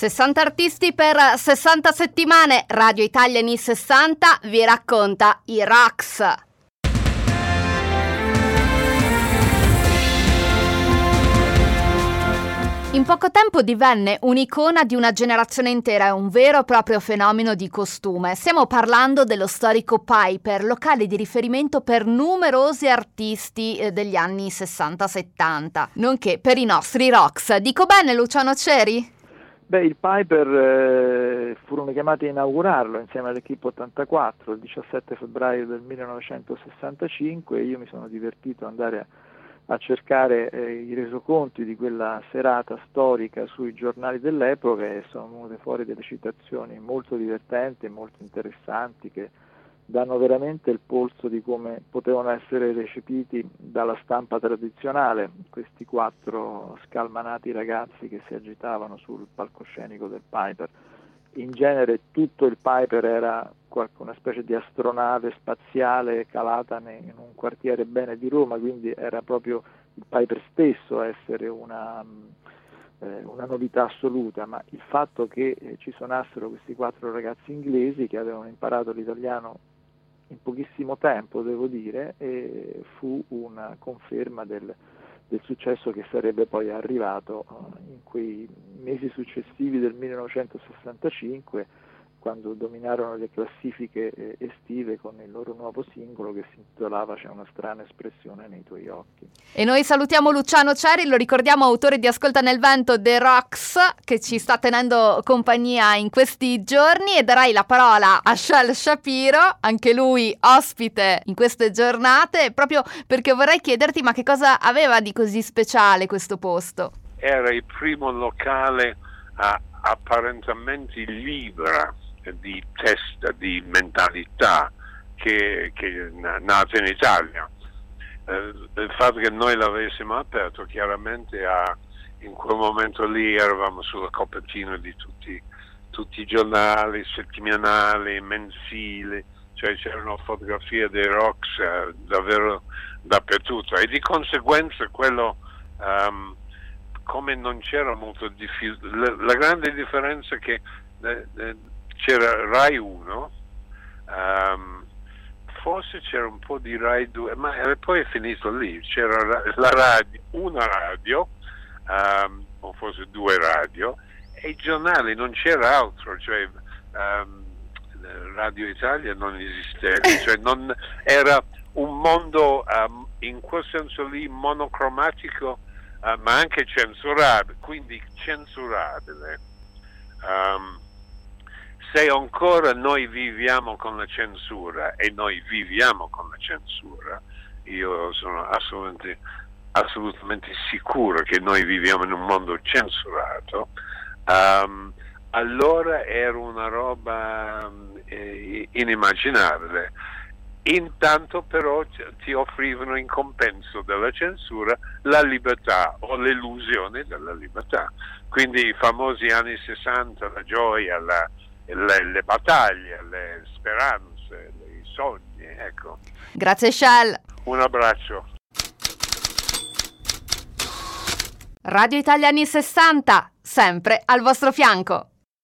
60 artisti per 60 settimane. Radio Italia anni 60 vi racconta i Rocks. In poco tempo divenne un'icona di una generazione intera e un vero e proprio fenomeno di costume. Stiamo parlando dello storico Piper, locale di riferimento per numerosi artisti degli anni 60-70, nonché per i nostri Rocks. Dico bene, Luciano Ceri? Beh, il Piper furono chiamati a inaugurarlo insieme all'Equipe 84 il 17 febbraio del 1965 e io mi sono divertito ad andare a cercare i resoconti di quella serata storica sui giornali dell'epoca e sono venute fuori delle citazioni molto divertenti e molto interessanti che danno veramente il polso di come potevano essere recepiti dalla stampa tradizionale questi 4 scalmanati ragazzi che si agitavano sul palcoscenico del Piper. In genere tutto il Piper era una specie di astronave spaziale calata in un quartiere bene di Roma, quindi era proprio il Piper stesso a essere una novità assoluta, ma il fatto che ci suonassero questi 4 ragazzi inglesi che avevano imparato l'italiano in pochissimo tempo, devo dire, e fu una conferma del successo che sarebbe poi arrivato in quei mesi successivi del 1965, quando dominarono le classifiche estive con il loro nuovo singolo che si intitolava C'è una strana espressione nei tuoi occhi. E noi salutiamo Luciano Ceri, lo ricordiamo autore di Ascolta nel Vento The Rocks, che ci sta tenendo compagnia in questi giorni, e darai la parola a Shel Shapiro, anche lui ospite in queste giornate, proprio perché vorrei chiederti ma che cosa aveva di così speciale questo posto? Era il primo locale apparentemente libero di testa, di mentalità che è nata in Italia. Il fatto che noi l'avessimo aperto chiaramente in quel momento lì eravamo sulla copertina di tutti i giornali settimanali, mensili, cioè c'erano fotografie dei Rocks davvero dappertutto e di conseguenza quello come non c'era molto diffuso. La grande differenza è che c'era Rai 1, forse c'era un po' di Rai 2, ma poi è finito lì. C'era una radio, o forse 2 radio, e i giornali, non c'era altro, cioè Radio Italia non esisteva, cioè non era un mondo in quel senso lì monocromatico, ma anche censurabile, quindi censurabile. Se ancora noi viviamo con la censura e noi viviamo con la censura, io sono assolutamente sicuro che noi viviamo in un mondo censurato, allora era una roba inimmaginabile. Intanto però ti offrivano in compenso della censura la libertà o l'illusione della libertà. Quindi i famosi anni 60, la gioia, le battaglie, le speranze, i sogni, ecco. Grazie Shel. Un abbraccio. Radio Italia anni 60, sempre al vostro fianco.